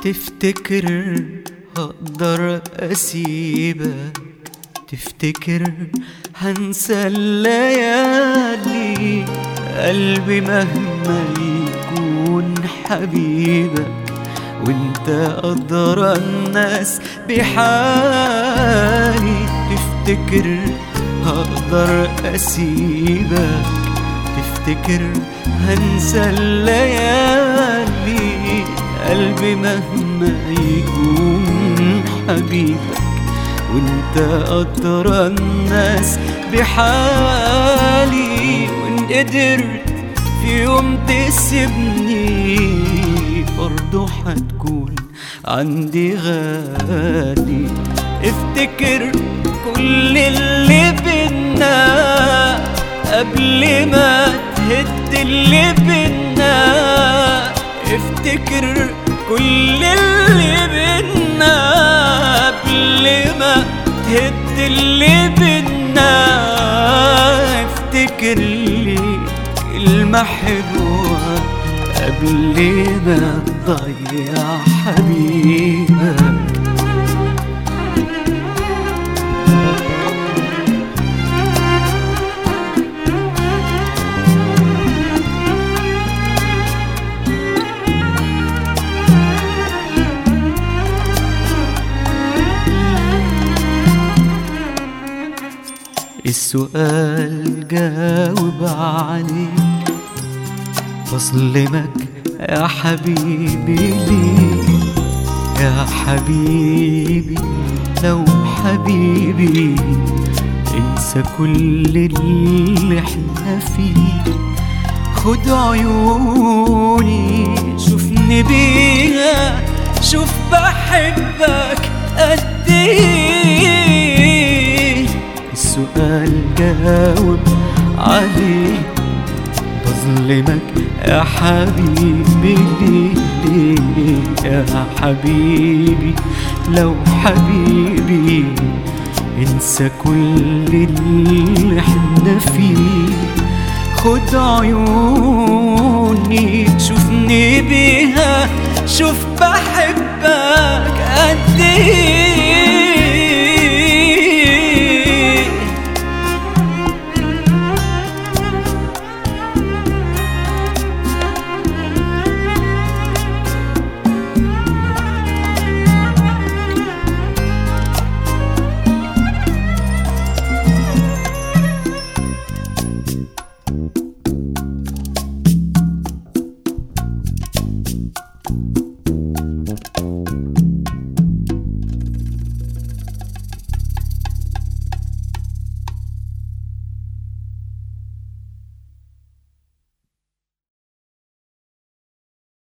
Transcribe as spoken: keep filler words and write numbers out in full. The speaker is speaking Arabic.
تفتكر هقدر أسيبك؟ تفتكر هنسى الليالي؟ قلبي مهما يكون حبيبك، وانت أدرى الناس بحالي. تفتكر هقدر أسيبك؟ تفتكر هنسى الليالي؟ قلبي مهما يكون حبيبك، وانت أدرى الناس بحالي. وان قدرت في يوم تسيبني برضو حتكون عندي غالي. افتكر كل اللي بينا قبل ما تهد اللي بينا. افتكر كل اللي بينا قبل ما تهد اللي بينا. افتكر لي كلمة حلوة قبل ما تضيع حبيبك. السؤال جاوب عليه، بظلمك يا حبيبي ليه؟ يا حبيبي لو حبيبي انسى كل اللي احنا فيه. خد عيوني شوفني بيها، شوف بحبك قد ايه. السؤال جاوب عليه، بظلمك يا حبيبي ليه؟ ليه يا حبيبي لو حبيبي انسى كل اللي احنا فيه. خد عيوني شوفني بيها، شوف بحبك قد ايه.